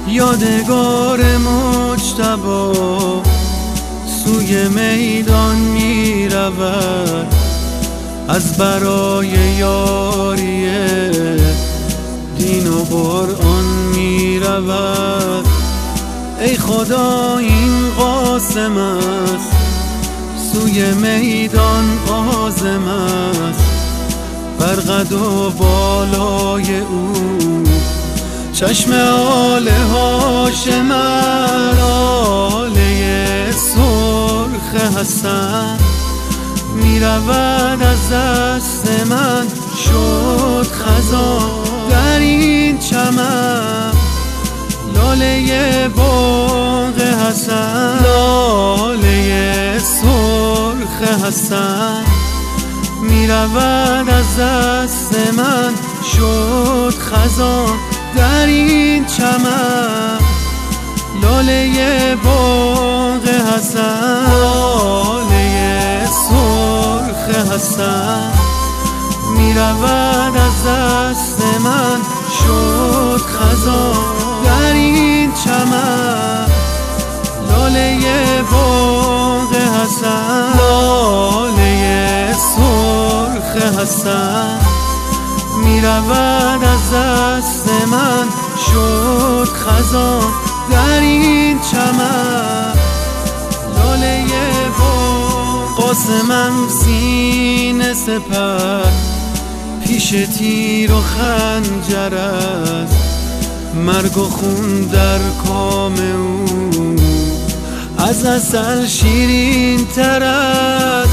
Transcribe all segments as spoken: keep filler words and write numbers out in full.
یادگار مجتبی سوی میدان می رود، از برای یاری دین و قرآن می رود. ای خدا این قاسم است، سوی میدان عازم است، بر قد و بالای او چشم آل هاشم است. آله سرخ حسن می رود از دست من، شد خزان در این چمن. لاله باغ حسن، لاله سرخ حسن می رود از دست من، شد خزان در این چمن. لاله باغ حسن، لاله سرخ حسن می رود از دست من، شد خزان در این چمن. لاله باغ حسن، لاله سرخ حسن می رود از دست من، شد خزان در این چمن. لاله باغ قاسمم سینه سپر، پیش تیر و خنجر است، مرگ و خون در کام او از عسل شیرین تر است.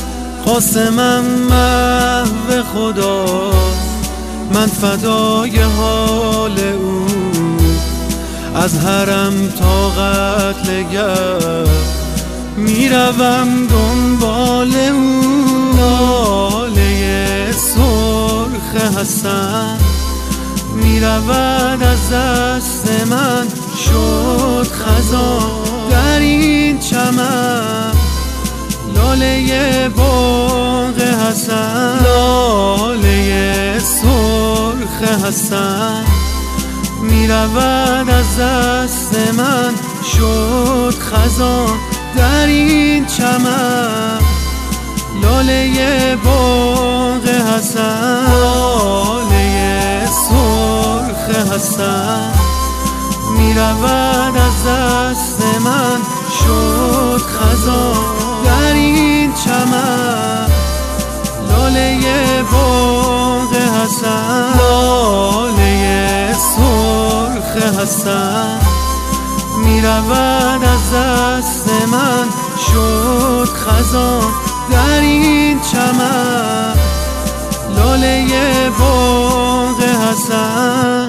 قاسمم محو خداست، من فدای حال او، از حرم تا قتلگاه می روم دنبال او. لاله سرخ حسن می رود از دست من، شد خزان در این چمن. لاله باغ حسن، لاله سرخ حسن می رود از دست من، شد خزان در این چمن. لاله باغ حسن، لاله سرخ حسن می رود از دست من، شد خزان در این چمن. لاله باغ حسن، لاله سرخ حسن می رود از دست من، شد خزان در این چمن. لاله باغ حسن.